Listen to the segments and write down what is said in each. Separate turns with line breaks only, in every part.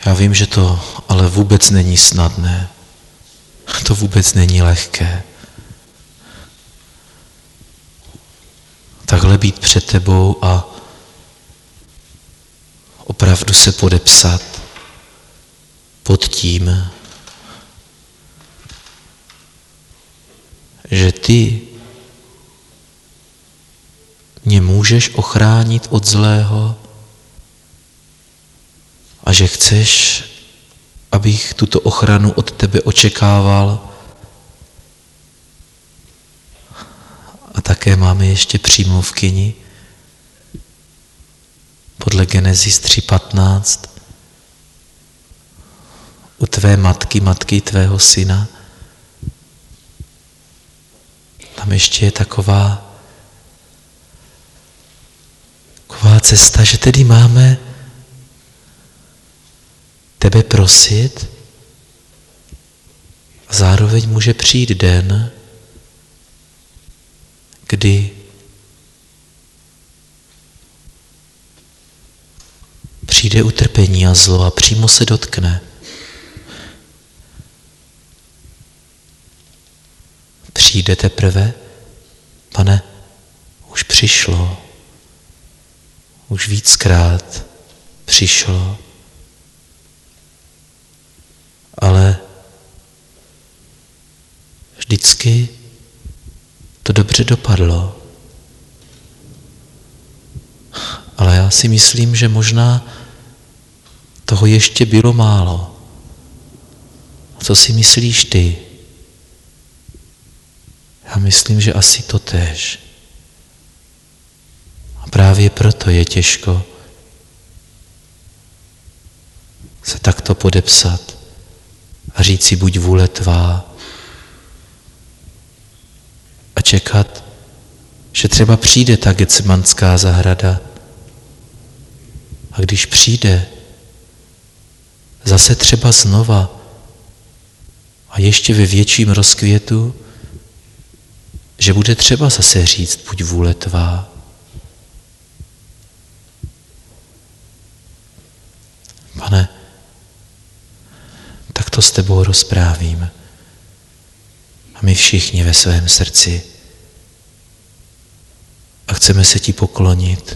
Já vím, že to ale vůbec není snadné. To vůbec není lehké. Takhle být před tebou a opravdu se podepsat pod tím, že ty mě můžeš ochránit od zlého a že chceš, abych tuto ochranu od tebe očekával. A také máme ještě přímluvkyni podle Genesis 3:15 u tvé matky, matky tvého syna. Tam ještě je taková cesta, že tedy máme tebe prosit a zároveň může přijít den, kdy přijde utrpení a zlo a přímo se dotkne. Přijde teprve, Pane, už přišlo, už víckrát přišlo, ale vždycky to dobře dopadlo. Ale já si myslím, že možná toho ještě bylo málo. A co si myslíš ty? Já myslím, že asi to též. A právě proto je těžko se takto podepsat a říct si buď vůle tvá a čekat, že třeba přijde ta Getsemanská zahrada. A když přijde, zase třeba znova a ještě ve větším rozkvětu, že bude třeba zase říct buď vůle tvá. Pane, tak to s tebou rozprávím. A my všichni ve svém srdci. A chceme se ti poklonit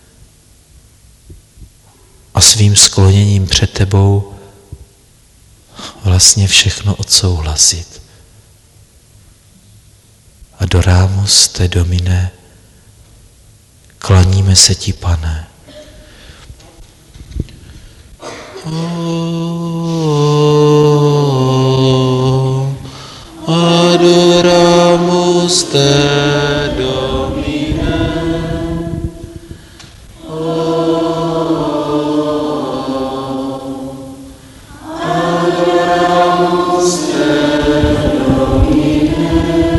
a svým skloněním před tebou vlastně všechno odsouhlasit. Adoramus te Domine, klaníme se ti, Pane. Adoramus te Domine. Adoramus te Domine.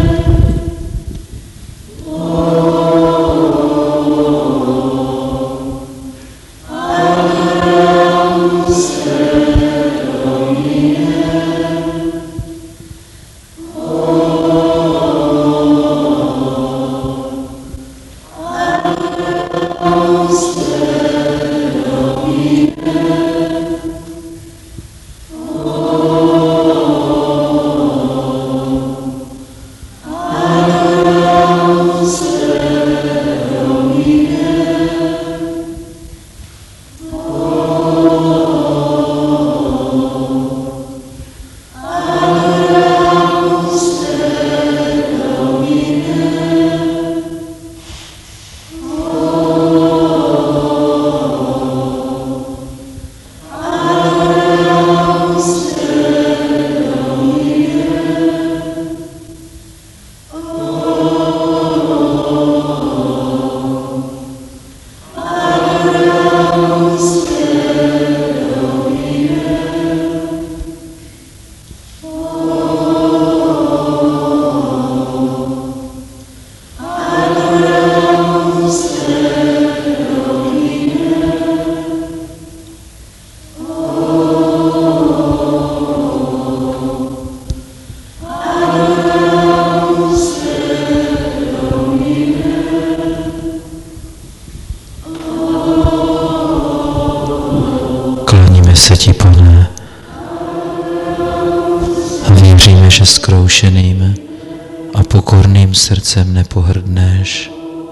Pane, že zkroušeným a pokorným srdcem nepohrdneš.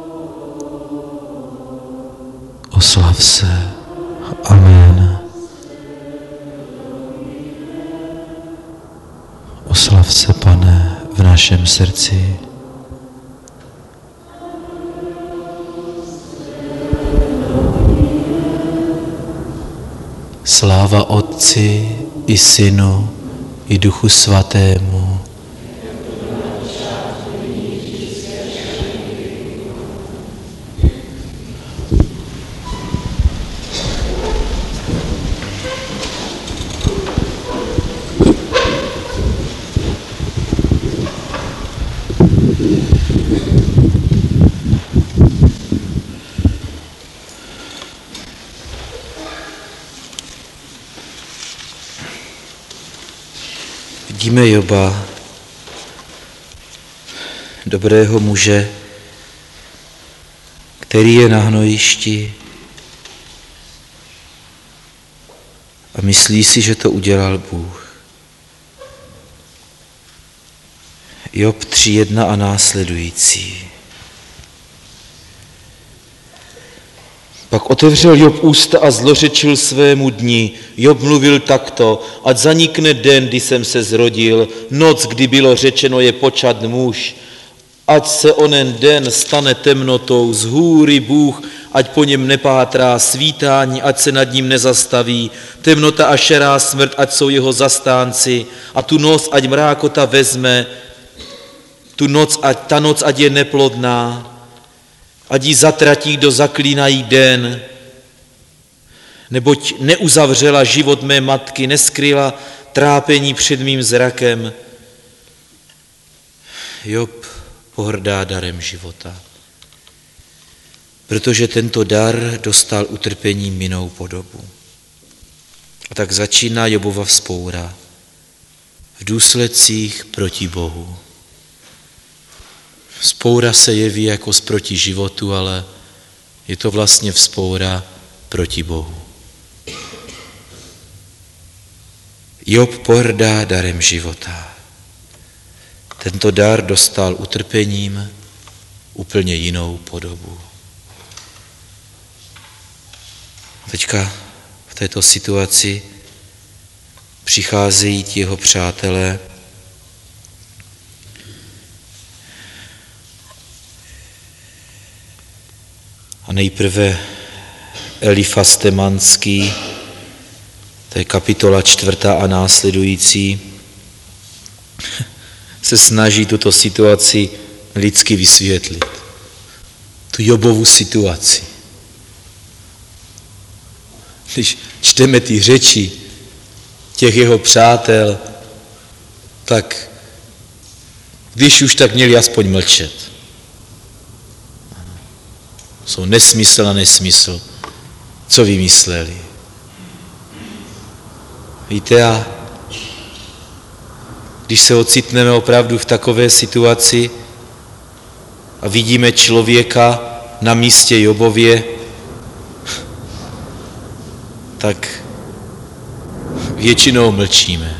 Oslav se. Amen. Oslav se, Pane, v našem srdci. Sláva Otci i Synu i Duchu Svatému. Vidíme Joba, dobrého muže, který je na hnojišti a myslí si, že to udělal Bůh. Job 3.1 a následující. Pak otevřel Job ústa a zlořečil svému dni. Job mluvil takto: ať zanikne den, kdy jsem se zrodil, noc, kdy bylo řečeno je počat muž. Ať se onen den stane temnotou, z hůry Bůh, ať po něm nepátrá, svítání, ať se nad ním nezastaví, temnota a šerá smrt, ať jsou jeho zastánci, a tu noc, ať mrákota vezme, ta noc, ať je neplodná, ať ji zatratí, kdo zaklínají den, neboť neuzavřela život mé matky, neskryla trápení před mým zrakem. Job pohrdá darem života, protože tento dar dostal utrpením jinou podobu. A tak začíná Jobova vzpoura v důsledcích proti Bohu. Vzpoura se jeví jako proti životu, ale je to vlastně vzpoura proti Bohu. Job pohrdá darem života. Tento dar dostal utrpením úplně jinou podobu. Teďka v této situaci přicházejí ti jeho přátelé a nejprve Elifas Temanský, to je kapitola 4. a následující, se snaží tuto situaci lidsky vysvětlit. Tu Jobovu situaci. Když čteme ty řeči těch jeho přátel, tak když už tak měli aspoň mlčet. Jsou nesmysl na nesmysl. Co vymysleli? Víte, a když se ocitneme opravdu v takové situaci a vidíme člověka na místě Jobově, tak většinou mlčíme.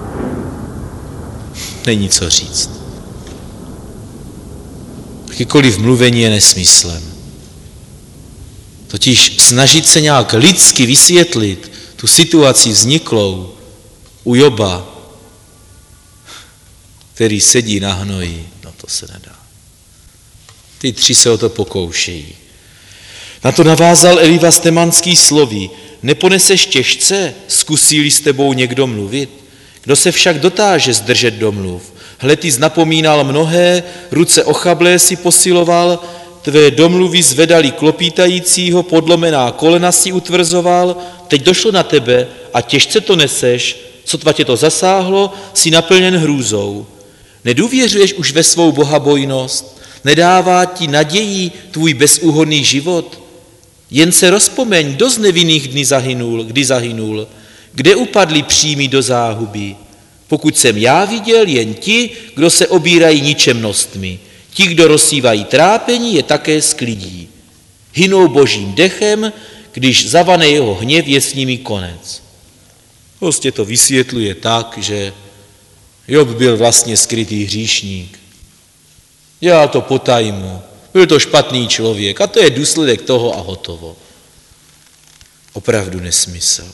Není co říct. Jakýkoliv mluvení je nesmyslem. Totiž snažit se nějak lidsky vysvětlit tu situaci vzniklou u Joba, který sedí na hnoji, no to se nedá. Ty tři se o to pokoušejí. Na to navázal Elifas Temanský slovy: neponeseš těžce, zkusí-li s tebou někdo mluvit? Kdo se však dotáže zdržet domluv? Hle, ty znapomínal mnohé, ruce ochablé si posiloval, tvé domluvy zvedali klopítajícího, podlomená kolena si utvrzoval, teď došlo na tebe a těžce to neseš, sotva tě to zasáhlo, si naplněn hrůzou. Nedůvěřuješ už ve svou bohabojnost, nedává ti naději tvůj bezúhonný život. Jen se rozpomeň, kdo z nevinných kdy zahynul, kde upadli přímí do záhuby. Pokud jsem já viděl, jen ti, kdo se obírají ničemnostmi. Ti, kdo rozsívají trápení, je také sklidí. Hynou božím dechem, když zavane jeho hněv, je s nimi konec. Prostě to vysvětluje tak, že Job byl vlastně skrytý hříšník. Dělal to potajmu. Byl to špatný člověk a to je důsledek toho a hotovo. Opravdu nesmysl.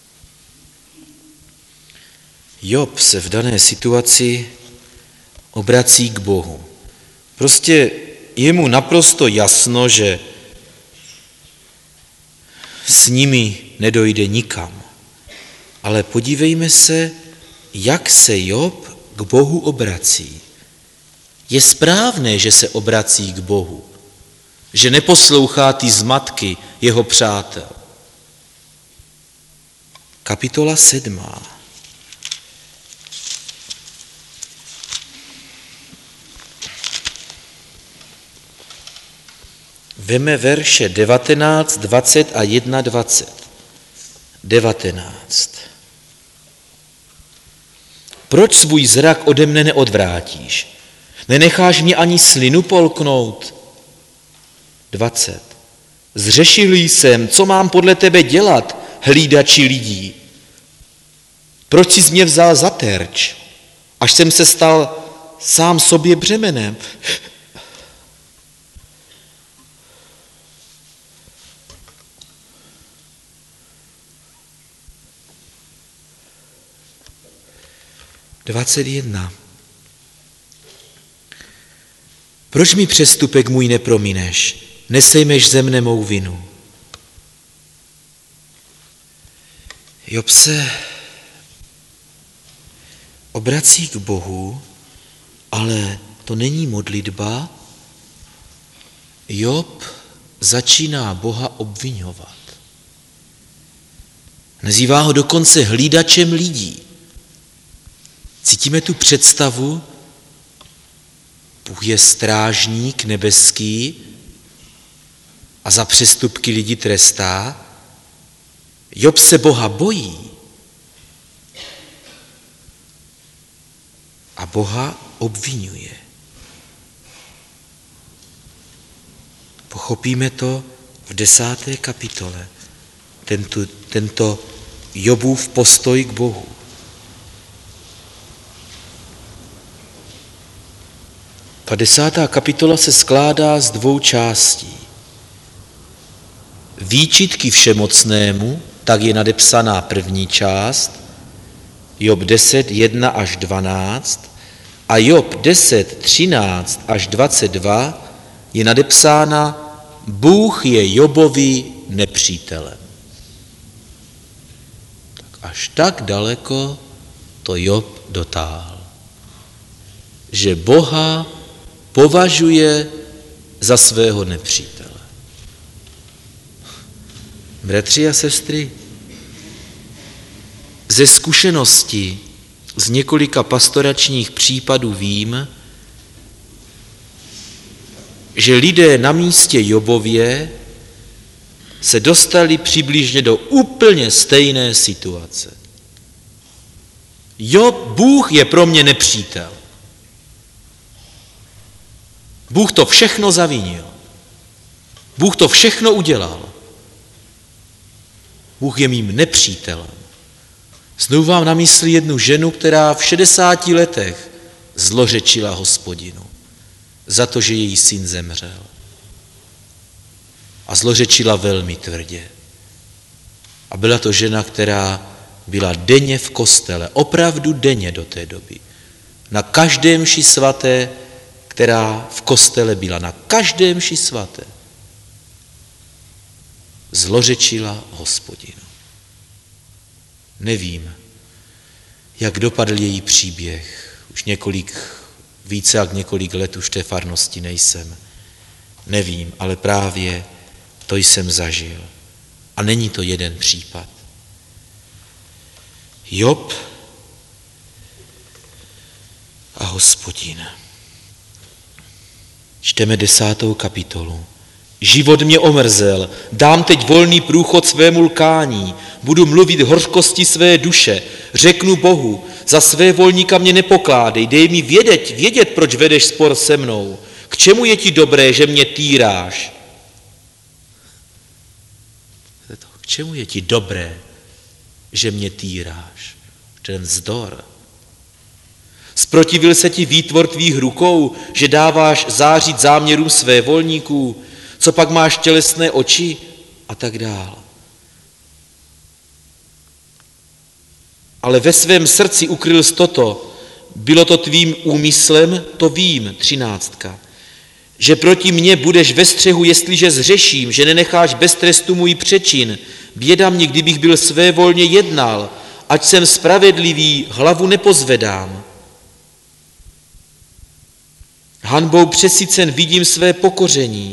Job se v dané situaci obrací k Bohu. Prostě je mu naprosto jasno, že s nimi nedojde nikam. Ale podívejme se, jak se Job k Bohu obrací. Je správné, že se obrací k Bohu, že neposlouchá ty zmatky jeho přátel. Kapitola 7. Veme verše 19, 20 a 21. 19. Proč svůj zrak ode mne neodvrátíš? Nenecháš mě ani slinu polknout? 20. Zřešil jsem, co mám podle tebe dělat, hlídači lidí. Proč jsi mě vzal za terč, až jsem se stal sám sobě břemenem? Dvacet jedna. Proč mi přestupek můj nepromineš? Nesejmeš ze mne mou vinu. Job se obrací k Bohu, ale to není modlitba. Job začíná Boha obviňovat. Nazývá ho dokonce hlídačem lidí. Cítíme tu představu, Bůh je strážník nebeský a za přestupky lidi trestá. Job se Boha bojí a Boha obvinuje. Pochopíme to v 10. kapitole, tento Jobův postoj k Bohu. Ta 10. kapitola se skládá z 2 částí. Výčitky všemocnému, tak je nadepsaná první část, Job 10, 1 až 12, a Job 10, 13 až 22 je nadepsána Bůh je Jobovi nepřítelem. Tak až tak daleko to Job dotáhl, že Boha považuje za svého nepřítele. Bratři a sestry, ze zkušenosti z několika pastoračních případů vím, že lidé na místě Jobově se dostali přibližně do úplně stejné situace. Bůh je pro mě nepřítel. Bůh to všechno zavinil. Bůh to všechno udělal. Bůh je mým nepřítelem. Znovu mám na mysli jednu ženu, která v 60 letech zlořečila Hospodinu za to, že její syn zemřel. A zlořečila velmi tvrdě. A byla to žena, která byla denně v kostele, opravdu denně do té doby. Na každé mši svaté, která v kostele byla, na každé mši svaté, zlořečila Hospodinu. Nevím, jak dopadl její příběh. Už více jak několik let už v té farnosti nejsem. Nevím, ale právě to jsem zažil. A není to jeden případ. Job a Hospodin. Čteme 10. kapitolu. Život mě omrzel, dám teď volný průchod svému lkání, budu mluvit hořkosti své duše, řeknu Bohu, za své volníka mě nepokládej, dej mi vědět, proč vedeš spor se mnou. K čemu je ti dobré, že mě týráš? K čemu je ti dobré, že mě týráš? Ten vzdor. Zprotivil se ti výtvor tvých rukou, že dáváš zářit záměrům své volníků, co pak máš tělesné oči a tak dál. Ale ve svém srdci ukryl jsi toto, bylo to tvým úmyslem, to vím, 13. Že proti mně budeš ve střehu, jestliže zřeším, že nenecháš bez trestu můj přečin. Běda mě, kdybych byl svévolně jednal, ať jsem spravedlivý, hlavu nepozvedám. Hanbou přesycen vidím své pokoření.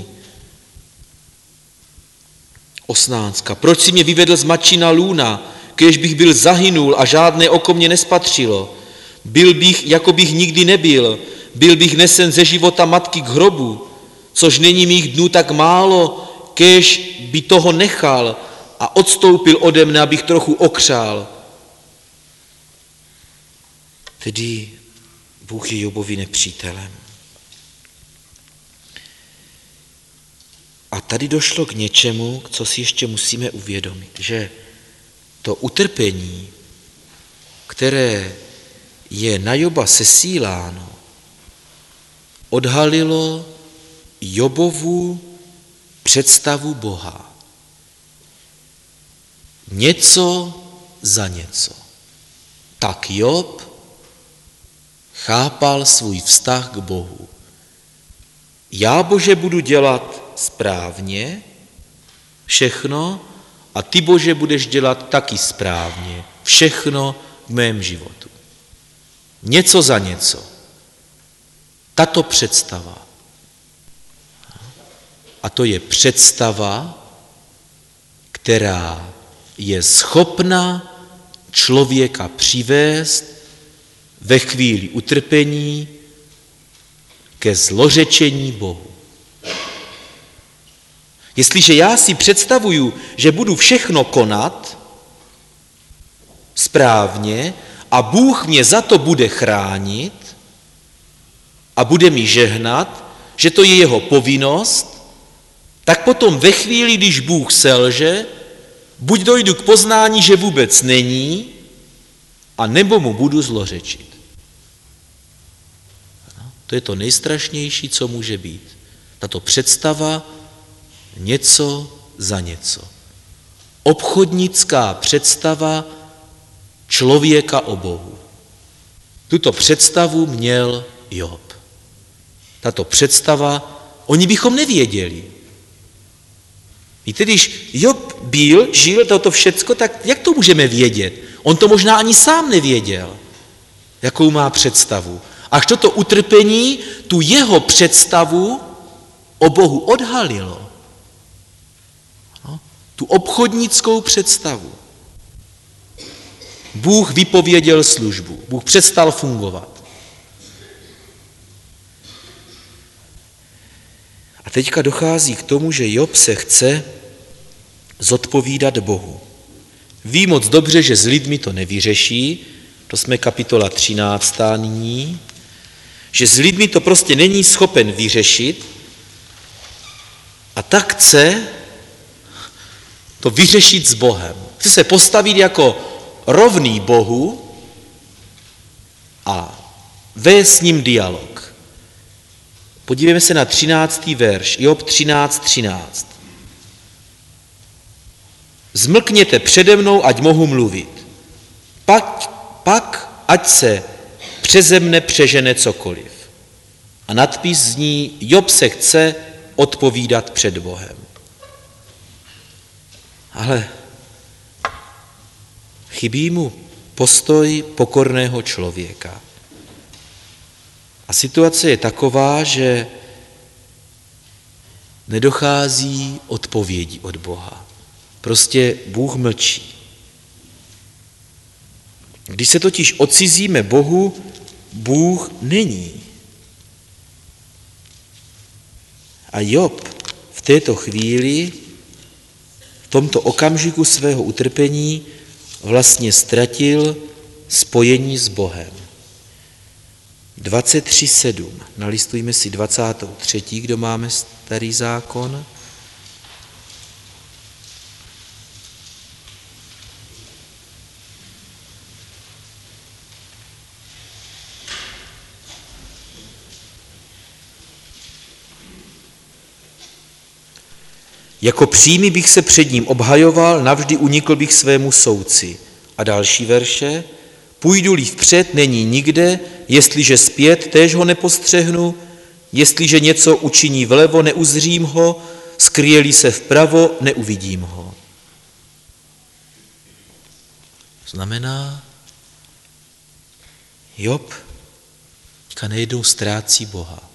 18. Proč si mě vyvedl z matčina lůna, kéž bych byl zahynul a žádné oko mě nespatřilo. Byl bych, jako bych nikdy nebyl, byl bych nesen ze života matky k hrobu, což není mých dnů tak málo, kéž by toho nechal a odstoupil ode mne, abych trochu okřál. Tedy Bůh je Jobovi nepřítelem. A tady došlo k něčemu, co si ještě musíme uvědomit, že to utrpení, které je na Joba sesíláno, odhalilo Jobovu představu Boha. Něco za něco. Tak Job chápal svůj vztah k Bohu. Já, Bože, budu dělat správně všechno a ty, Bože, budeš dělat taky správně všechno v mém životu. Něco za něco. Tato představa. A to je představa, která je schopna člověka přivést ve chvíli utrpení ke zlořečení Bohu. Jestliže já si představuju, že budu všechno konat správně a Bůh mě za to bude chránit a bude mi žehnat, že to je jeho povinnost, tak potom ve chvíli, když Bůh selže, buď dojdu k poznání, že vůbec není, a nebo mu budu zlořečit. To je to nejstrašnější, co může být. Tato představa něco za něco. Obchodnická představa člověka o Bohu. Tuto představu měl Job. Tato představa, oni bychom nevěděli. Víte, když Job žil toto všecko, tak jak to můžeme vědět? On to možná ani sám nevěděl, jakou má představu. Až toto utrpení tu jeho představu o Bohu odhalilo. No, tu obchodnickou představu. Bůh vypověděl službu. Bůh přestal fungovat. A teďka dochází k tomu, že Job se chce zodpovídat Bohu. Ví moc dobře, že s lidmi to nevyřeší, to jsme kapitola 13. nyní, že s lidmi to prostě není schopen vyřešit a tak chce to vyřešit s Bohem. Chce se postavit jako rovný Bohu a vést s ním dialog. Podívejme se na 13. verš, Job 13:13. Zmlkněte přede mnou, ať mohu mluvit. Pak ať se přeze mne přežene cokoliv. A nadpis zní, Job se chce odpovídat před Bohem. Ale chybí mu postoj pokorného člověka. A situace je taková, že nedochází odpovědi od Boha. Prostě Bůh mlčí. Když se totiž odcizíme Bohu, Bůh není. A Job v této chvíli, v tomto okamžiku svého utrpení, vlastně ztratil spojení s Bohem. 23:7. Nalistujme si 23., kdo máme Starý zákon. Jako přímý bych se před ním obhajoval, navždy unikl bych svému soudci. A další verše. Půjdu-li vpřed, není nikde, jestliže zpět, též ho nepostřehnu, jestliže něco učiní vlevo, neuzřím ho, skryje-li se vpravo, neuvidím ho. Znamená, Job nejednou ztrácí Boha.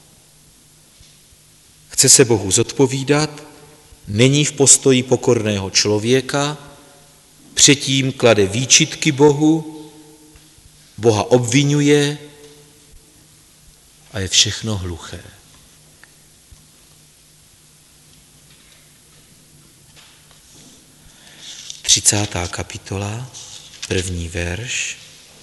Chce se Bohu zodpovídat, není v postoji pokorného člověka, předtím klade výčitky Bohu, Boha obvinuje a je všechno hluché. Třicátá kapitola, 1. verš.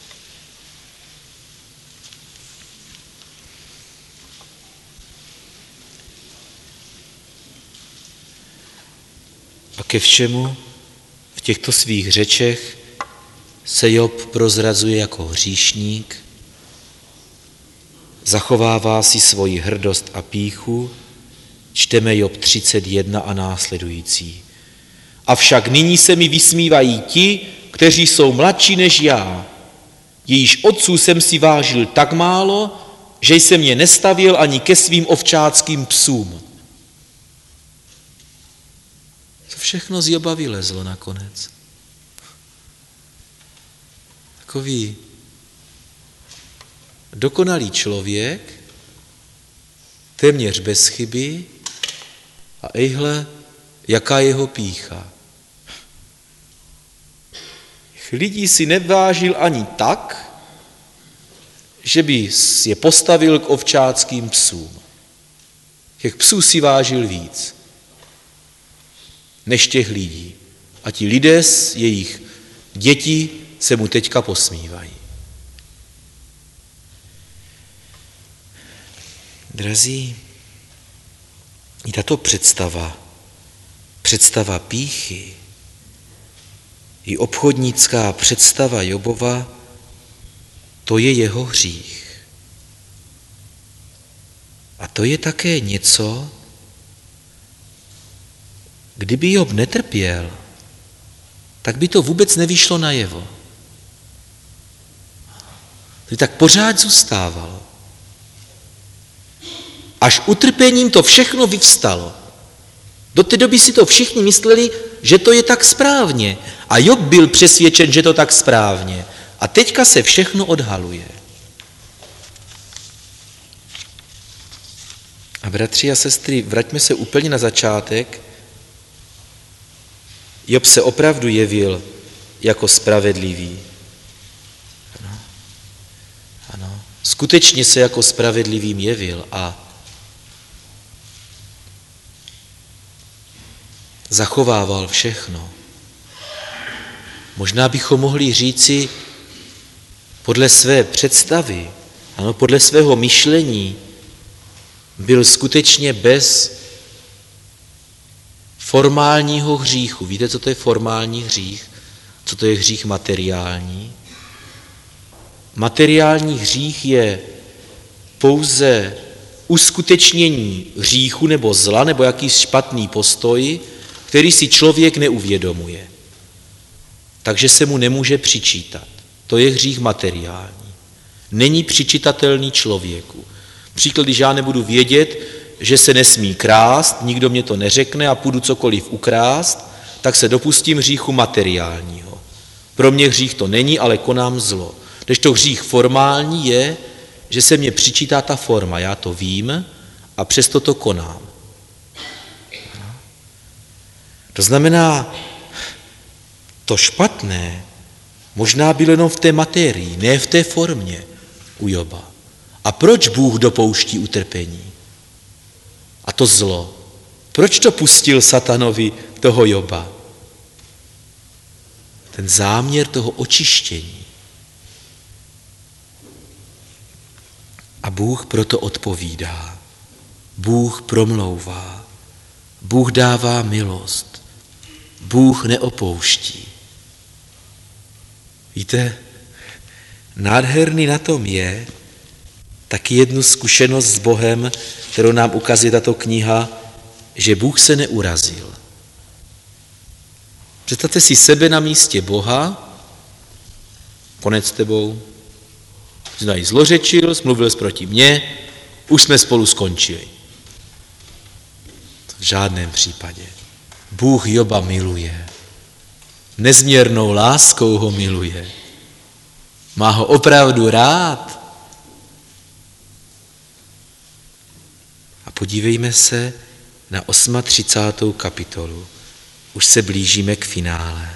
A ke všemu v těchto svých řečech se Job prozrazuje jako hříšník, zachovává si svoji hrdost a pýchu, čteme Job 31 a následující. Avšak nyní se mi vysmívají ti, kteří jsou mladší než já. Jejíž otců jsem si vážil tak málo, že jsem je nestavil ani ke svým ovčáckým psům. To všechno z Joba vylezlo nakonec. Takový dokonalý člověk, téměř bez chyby, a ejhle, jaká jeho pýcha. Lidí si nevážil ani tak, že by je postavil k ovčáckým psům. Těch psů si vážil víc než těch lidí. A ti lidé, jejich děti, se mu teďka posmívají. Drazí, i tato představa pýchy, i obchodnická představa Jobova, to je jeho hřích. A to je také něco, kdyby Job netrpěl, tak by to vůbec nevyšlo najevo. To by tak pořád zůstávalo. Až utrpením to všechno vyvstalo. Do té doby si to všichni mysleli, že to je tak správně. A Job byl přesvědčen, že to tak správně. A teďka se všechno odhaluje. A bratři a sestry, vraťme se úplně na začátek. Job se opravdu jevil jako spravedlivý. Ano. Skutečně se jako spravedlivým jevil a zachovával všechno. Možná bychom mohli říci podle své představy, ano, podle svého myšlení, byl skutečně bez formálního hříchu. Víte, co to je formální hřích? Co to je hřích materiální? Materiální hřích je pouze uskutečnění hříchu nebo zla, nebo jakýsi špatný postoj, který si člověk neuvědomuje. Takže se mu nemůže přičítat. To je hřích materiální. Není přičitatelný člověku. Příklad, když já nebudu vědět, že se nesmí krást, nikdo mě to neřekne a půjdu cokoliv ukrást, tak se dopustím hříchu materiálního. Pro mě hřích to není, ale konám zlo. Kdežto hřích formální je, že se mně přičítá ta forma, já to vím a přesto to konám. To znamená, to špatné možná bylo jenom v té materii, ne v té formě u Joba. A proč Bůh dopouští utrpení? A to zlo. Proč to pustil satanovi toho Joba? Ten záměr toho očištění. A Bůh proto odpovídá. Bůh promlouvá. Bůh dává milost. Bůh neopouští. Víte, nádherný na tom je taky jednu zkušenost s Bohem, kterou nám ukazuje tato kniha, že Bůh se neurazil. Představte si sebe na místě Boha, konec s tebou, znají zlořečil, mluvil jsi proti mně, už jsme spolu skončili. V žádném případě. Bůh Joba miluje. Nezměrnou láskou ho miluje. Má ho opravdu rád. A podívejme se na 38. kapitolu. Už se blížíme k finále.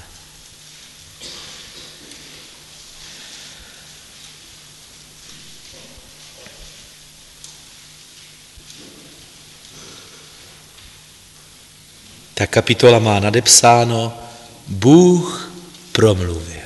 Ta kapitola má nadepsáno Bůh promluvil.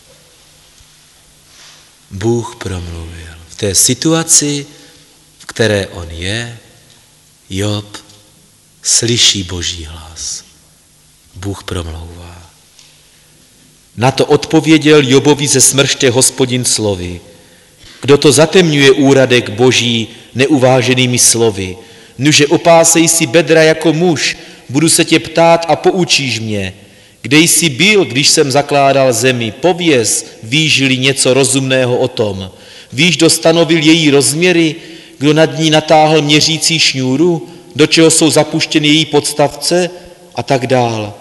Bůh promluvil. V té situaci, v které on je, Job slyší Boží hlas. Bůh promlouvá. Na to odpověděl Jobovi ze smrště Hospodin slovy. Kdo to zatemňuje úradek Boží neuváženými slovy? Nuže opásej si bedra jako muž, budu se tě ptát a poučíš mě. Kde jsi byl, když jsem zakládal zemi? Pověz, víš-li něco rozumného o tom. Víš, kdo stanovil její rozměry, kdo nad ní natáhl měřící šňůru, do čeho jsou zapuštěny její podstavce a tak dál.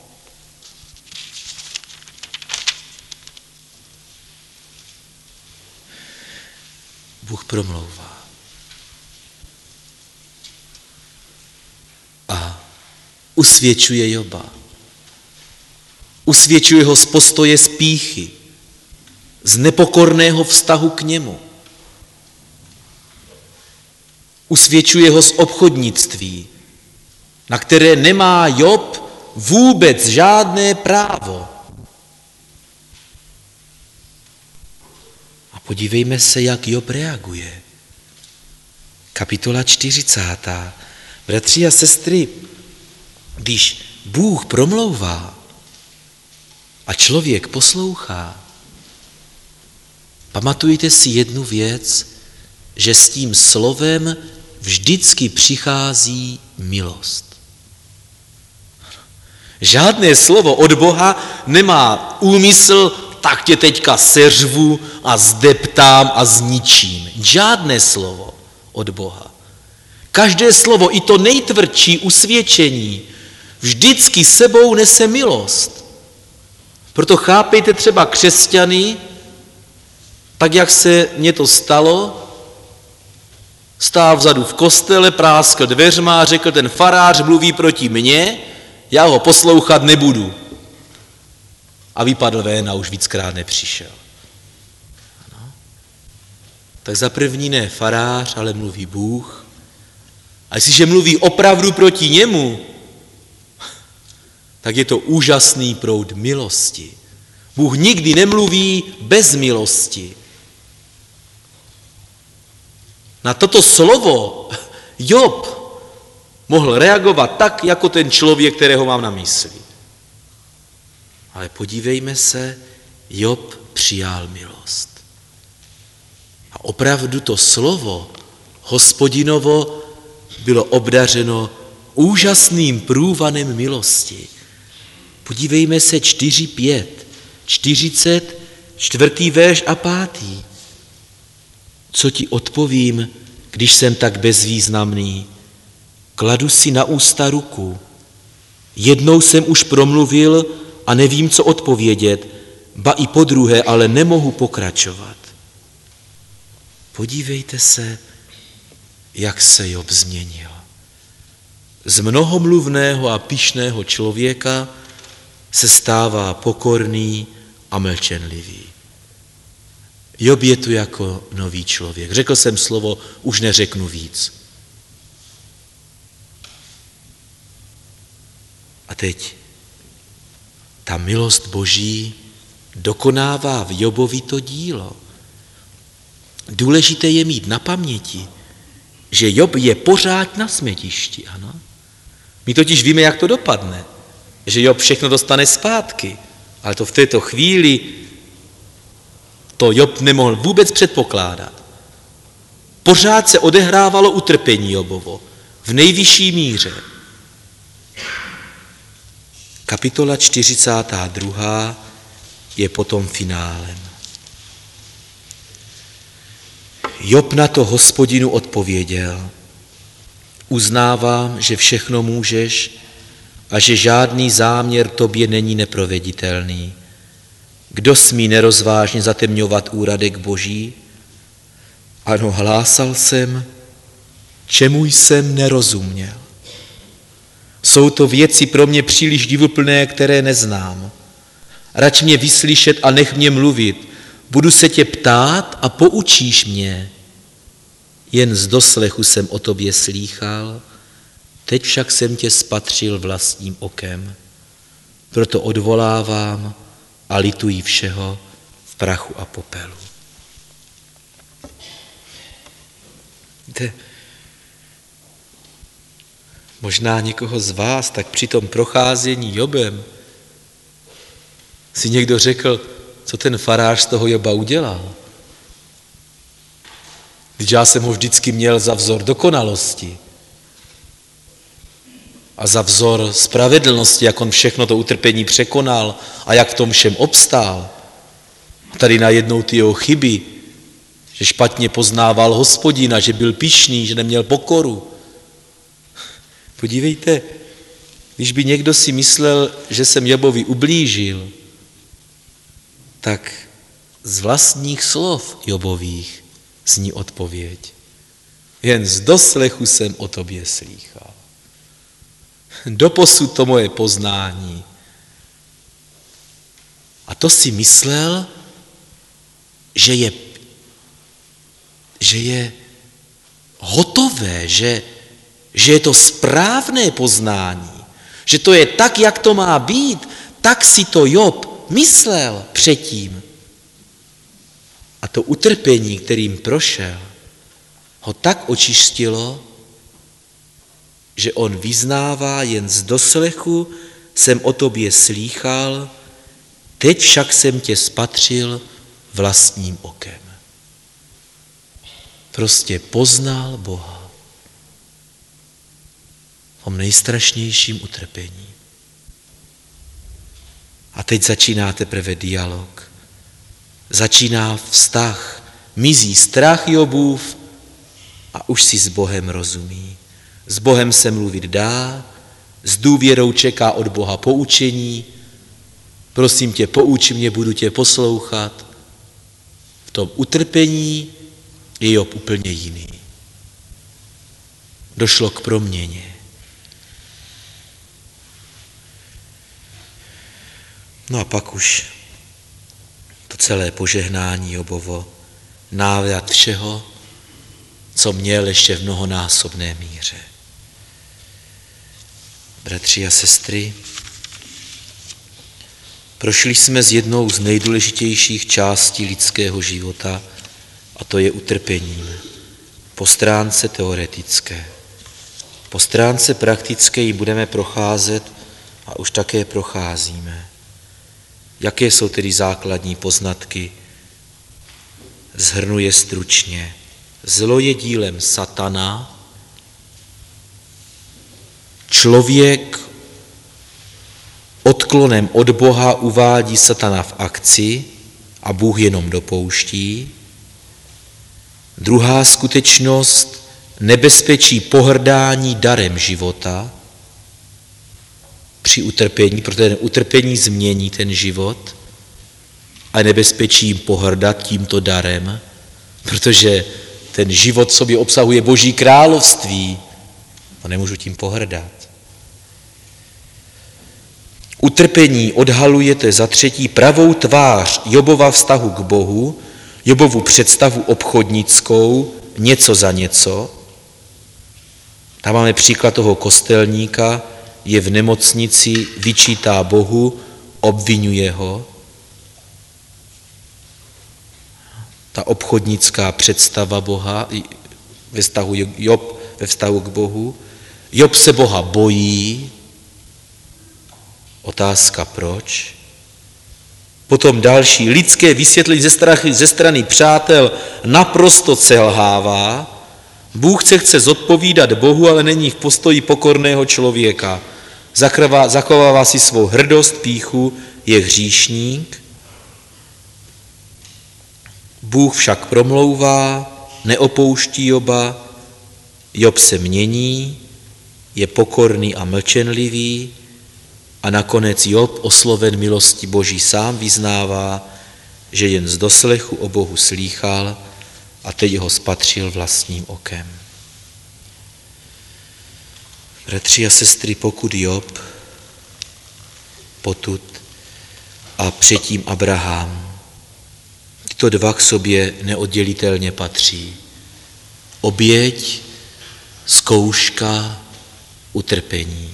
Bůh promlouvá. A usvědčuje Joba. Usvědčuje ho z postoje spíchy, z nepokorného vztahu k němu. Usvědčuje ho z obchodnictví, na které nemá Job vůbec žádné právo. A podívejme se, jak Job reaguje. Kapitola 40. Bratři a sestry, když Bůh promlouvá a člověk poslouchá, pamatujte si jednu věc, že s tím slovem vždycky přichází milost. Žádné slovo od Boha nemá úmysl, tak tě teďka seřvu a zdeptám a zničím. Žádné slovo od Boha. Každé slovo, i to nejtvrdší usvědčení, vždycky sebou nese milost. Proto chápejte třeba křesťany, tak jak se mně to stalo, stál vzadu v kostele, práskl dveřma a řekl, ten farář mluví proti mně, já ho poslouchat nebudu. A vypadl ven a už víckrát nepřišel. Ano. Tak za první ne farář, ale mluví Bůh. A jestliže mluví opravdu proti němu, tak je to úžasný proud milosti. Bůh nikdy nemluví bez milosti. Na toto slovo Job mohl reagovat tak, jako ten člověk, kterého mám na mysli. Ale podívejme se, Job přijal milost. A opravdu to slovo Hospodinovo bylo obdařeno úžasným průvanem milosti. Podívejme se 4:5, 40, 4. verš a 5. Co ti odpovím, když jsem tak bezvýznamný? Kladu si na ústa ruku. Jednou jsem už promluvil a nevím, co odpovědět, ba i podruhé, ale nemohu pokračovat. Podívejte se, jak se Job změnil. Z mnohomluvného a pyšného člověka se stává pokorný a mlčenlivý. Job je tu jako nový člověk. Řekl jsem slovo, už neřeknu víc. A teď ta milost Boží dokonává v Jobovi to dílo. Důležité je mít na paměti, že Job je pořád na smetišti, ano? My totiž víme, jak to dopadne, že Job všechno dostane zpátky, ale to v této chvíli to Job nemohl vůbec předpokládat. Pořád se odehrávalo utrpení Jobovo v nejvyšší míře. kapitola 42. je potom finálem. Job na to Hospodinu odpověděl: uznávám, že všechno můžeš a že žádný záměr tobě není neproveditelný. Kdo smí nerozvážně zatemňovat úradek Boží? Ano, hlásal jsem, čemu jsem nerozuměl. Jsou to věci pro mě příliš divuplné, které neznám. Rač mě vyslyšet a nech mě mluvit. Budu se tě ptát a poučíš mě. Jen z doslechu jsem o tobě slýchal, teď však jsem tě spatřil vlastním okem. Proto odvolávám a lituji všeho v prachu a popelu. Možná někoho z vás tak při tom procházení Jobem si někdo řekl, co ten farář z toho Joba udělal. Když já jsem ho vždycky měl za vzor dokonalosti a za vzor spravedlnosti, jak on všechno to utrpení překonal a jak v tom všem obstál. A tady najednou ty jeho chyby, že špatně poznával Hospodina, že byl pyšný, že neměl pokoru. Podívejte, když by někdo si myslel, že jsem Jobovi ublížil, tak z vlastních slov Jobových zní odpověď. Jen z doslechu jsem o tobě slýchal. Doposud to moje poznání. A to si myslel, že je hotové, že je to správné poznání, že to je tak, jak to má být, tak si to Job myslel předtím. A to utrpení, kterým prošel, ho tak očistilo, že on vyznává: jen z doslechu jsem o tobě slýchal, teď však jsem tě spatřil vlastním okem. Prostě poznal Boha v tom nejstrašnějším utrpení. A teď začíná teprve dialog. Začíná vztah. Mizí strach Jobův a už si s Bohem rozumí. S Bohem se mluvit dá, s důvěrou čeká od Boha poučení. Prosím tě, pouč mě, budu tě poslouchat. V tom utrpení je Job úplně jiný. Došlo k proměně. No a pak už to celé požehnání Jobovo, návrat všeho, co měl, ještě v mnohonásobné míře. Bratři a sestry, prošli jsme z jednou z nejdůležitějších částí lidského života, a to je utrpením, po stránce teoretické. Po stránce praktické ji budeme procházet a už také procházíme. Jaké jsou tedy základní poznatky? Shrnu je stručně. Zlo je dílem satana, člověk odklonem od Boha uvádí satana v akci a Bůh jenom dopouští. Druhá skutečnost, nebezpečí pohrdání darem života při utrpení, protože utrpení změní ten život, a nebezpečí jim pohrdat tímto darem, protože ten život v sobě obsahuje Boží království a nemůžu tím pohrdat. Utrpení odhalujete za třetí pravou tvář Jobova vztahu k Bohu, Jobovu představu obchodnickou, něco za něco. Tam máme příklad toho kostelníka, je v nemocnici, vyčítá Bohu, obvinuje ho. Ta obchodnická představa Boha Job ve vztahu k Bohu. Job se Boha bojí. Otázka proč? Potom další, lidské vysvětlení ze strany přátel naprosto selhává. Bůh se chce zodpovídat Bohu, ale není v postoji pokorného člověka. Zachovává si svou hrdost, pýchu, je hříšník. Bůh však promlouvá, neopouští Joba, Job se mění, je pokorný a mlčenlivý a nakonec Job, osloven milostí Boží, sám vyznává, že jen z doslechu o Bohu slýchal a teď ho spatřil vlastním okem. Bratři a sestry, pokud Job, potud a předtím Abraham, tyto dva k sobě neoddělitelně patří. Oběť, zkouška, utrpení.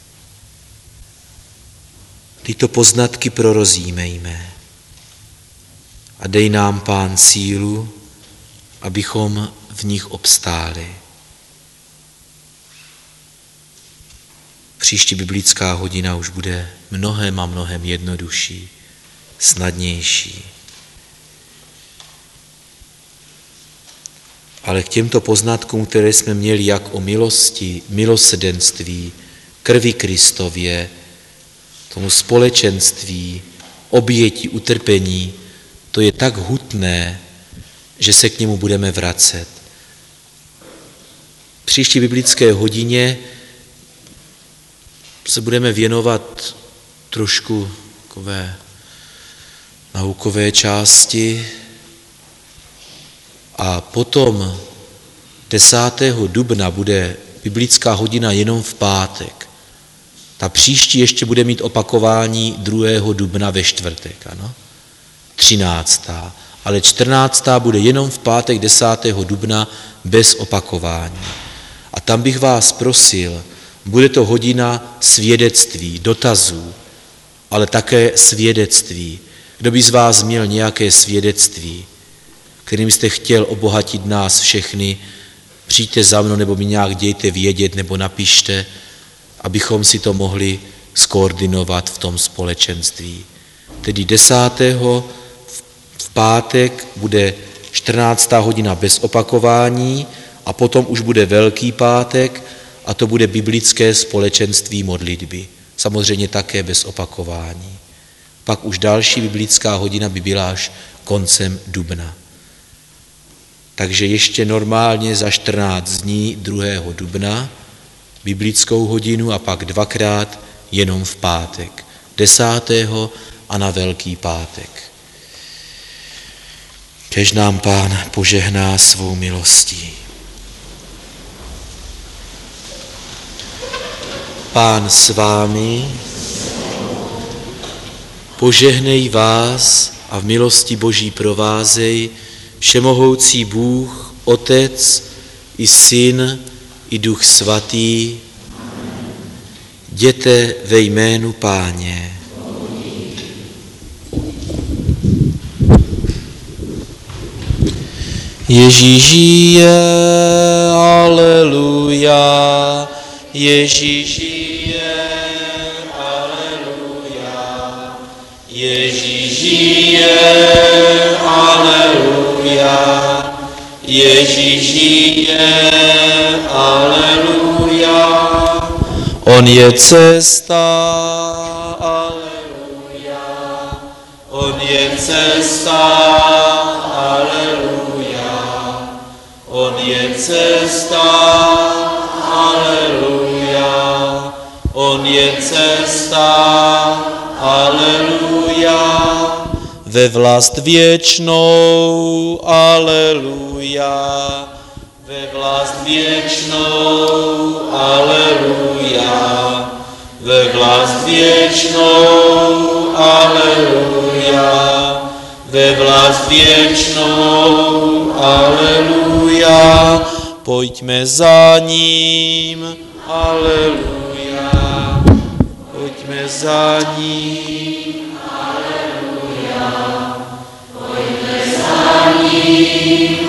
Tyto poznatky prorozímejme a dej nám, Pán, sílu, abychom v nich obstáli. Příští biblická hodina už bude mnohem a mnohem jednodušší, snadnější. Ale k těmto poznatkům, které jsme měli jak o milosti, milosrdenství, krvi Kristově, tomu společenství, oběti, utrpení, to je tak hutné, že se k němu budeme vracet. Příští biblické hodině se budeme věnovat trošku takové naukové části a potom 10. dubna bude biblická hodina jenom v pátek. Ta příští ještě bude mít opakování 2. dubna ve čtvrtek, ano? 13. Ale 14. bude jenom v pátek 10. dubna bez opakování. A tam bych vás prosil, bude to hodina svědectví, dotazů, ale také svědectví. Kdo by z vás měl nějaké svědectví, kterým jste chtěl obohatit nás všechny, přijďte za mnou nebo mi nějak dějte vědět nebo napište, abychom si to mohli skoordinovat v tom společenství. Tedy 10. v pátek bude 14. hodina bez opakování a potom už bude Velký pátek a to bude biblické společenství modlitby. Samozřejmě také bez opakování. Pak už další biblická hodina by byla až koncem dubna. Takže ještě normálně za 14 dní 2. dubna biblickou hodinu a pak dvakrát jenom v pátek. 10. a na Velký pátek. Kéž nám Pán požehná svou milostí. Pán s vámi, požehnej vás a v milosti Boží provázej všemohoucí Bůh, Otec i Syn i Duch Svatý. Jděte ve jménu Páně. Ježíš žije, aleluja. Ježíš žije, aleluja. Ježíš žije, aleluja. Ježíš žije, aleluja. On je cesta, aleluja. On je cesta, aleluja. On je cesta, aleluja. On je cesta, aleluja. Ve vlast věčnou, aleluja. Ve vlast věčnou, aleluja. Ve vlast věčnou, aleluja. Ve vlast věčnou, aleluja. Pojďme za ním, aleluja. Pojďme za ním, aleluja. Pojďme za ním,